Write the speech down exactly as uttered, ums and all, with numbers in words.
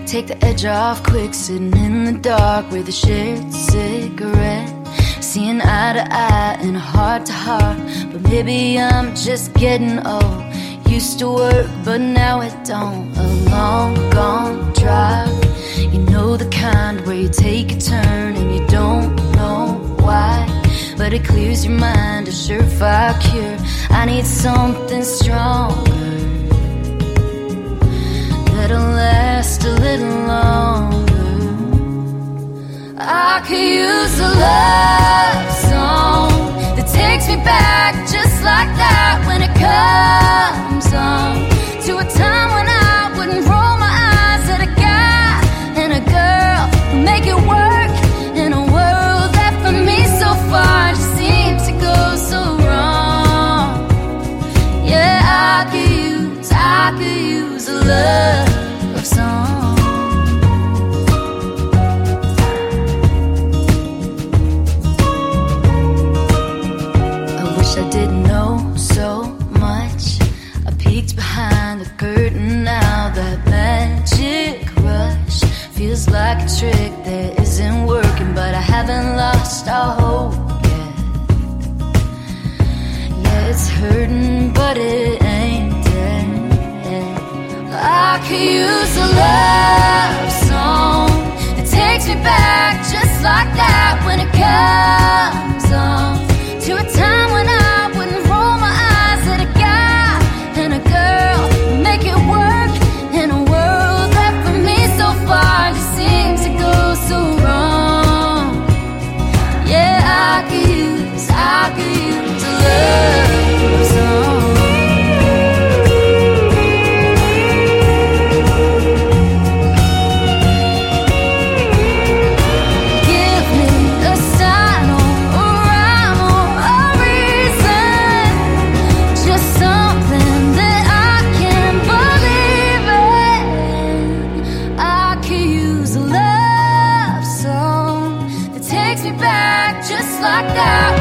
Take the edge off quick, sitting in the dark with a shared cigarette. Seeing eye to eye and a heart to heart. But maybe I'm just getting old. Used to work, but now it don't. A long gone drive, you know the kind where you take a turn and you don't know why, but it clears your mind, a surefire cure. I need something stronger that'll last a little longer. I could use a love song that takes me back just like that when it comes on to a time when I wouldn't roll my eyes at a guy and a girl who make it work in a world that for me so far just seems to go so wrong. Yeah, I could use, I could use a love song. I wish I didn't know so much. I peeked behind the curtain now. That magic rush feels like a trick that isn't working, but I haven't lost all hope yet. Yeah, it's hurting, but it ain't dead. I could use a love song that takes me back just like that when it comes on to a time when I wouldn't roll my eyes at a guy and a girl who make it work in a world that for me so far just seems to go so wrong. Yeah, I could use, I could use a love song. Just like that